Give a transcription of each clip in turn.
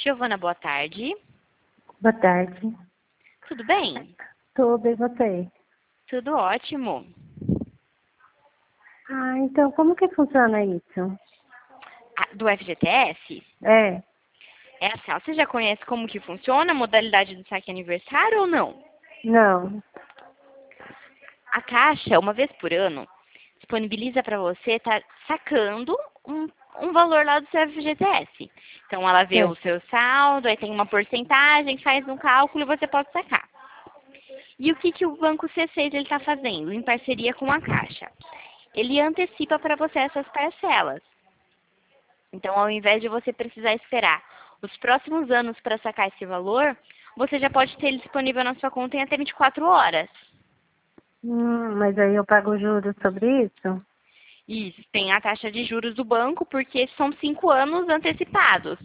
Giovana, boa tarde. Boa tarde. Tudo bem? Tudo, e você? Tudo ótimo. Ah, então como que funciona isso? Do FGTS? É, É assim, ó, você já conhece como que funciona a modalidade do saque aniversário ou não? não. A Caixa, uma vez por ano, disponibiliza para você estar sacando um valor lá do seu FGTS. Então, ela vê o Certo. seu saldo, aí tem uma porcentagem, faz um cálculo e você pode sacar. E o que, que o Banco C6 está fazendo, em parceria com a Caixa? Ele antecipa para você essas parcelas. Então, ao invés de você precisar esperar os próximos anos para sacar esse valor, você já pode ter ele disponível na sua conta em até 24 horas. Mas aí eu pago juros sobre isso? Isso, tem a taxa de juros do banco, porque são 5 anos antecipados.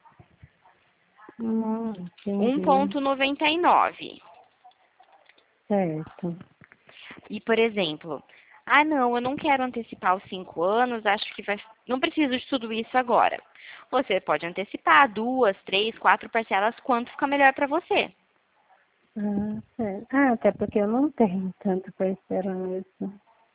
Entendi. 1,99. Certo. E, por exemplo, não, eu não quero antecipar os 5 anos, acho que não preciso de tudo isso agora. Você pode antecipar 2, 3, 4 parcelas, quanto fica melhor para você. Ah, certo. Ah, até porque eu não tenho tanto para esperar isso.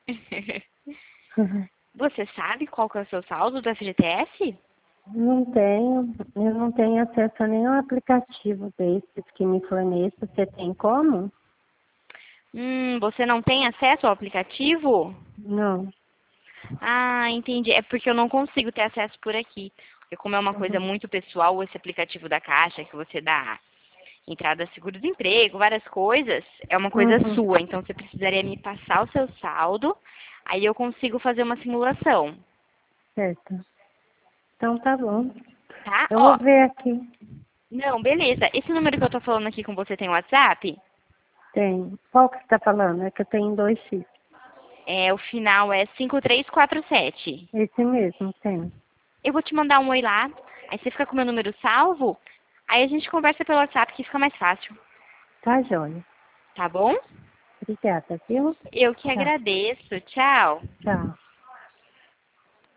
Você sabe qual que é o seu saldo do FGTS? Não tenho, eu não tenho acesso a nenhum aplicativo desses que me forneça. Você tem como? Você não tem acesso ao aplicativo? Não. Ah, entendi. É porque eu não consigo ter acesso por aqui. Porque como é uma coisa Uhum. muito pessoal, esse aplicativo da Caixa, que você dá entrada seguro-desemprego, várias coisas, é uma coisa Uhum. sua. Então você precisaria me passar o seu saldo, aí eu consigo fazer uma simulação, Certo. Então tá bom. tá? Eu vou Ó, ver aqui. não, beleza. Esse número que eu tô falando aqui com você tem WhatsApp? Tem. Qual que você está falando? É que eu tenho 2 X. O final é 5347. Esse mesmo, tem. Eu vou te mandar um oi lá, aí você fica com o meu número salvo, aí a gente conversa pelo WhatsApp que fica mais fácil, Tá joia. tá bom? Obrigada, viu? Eu que Tchau. agradeço. Tchau. Tchau.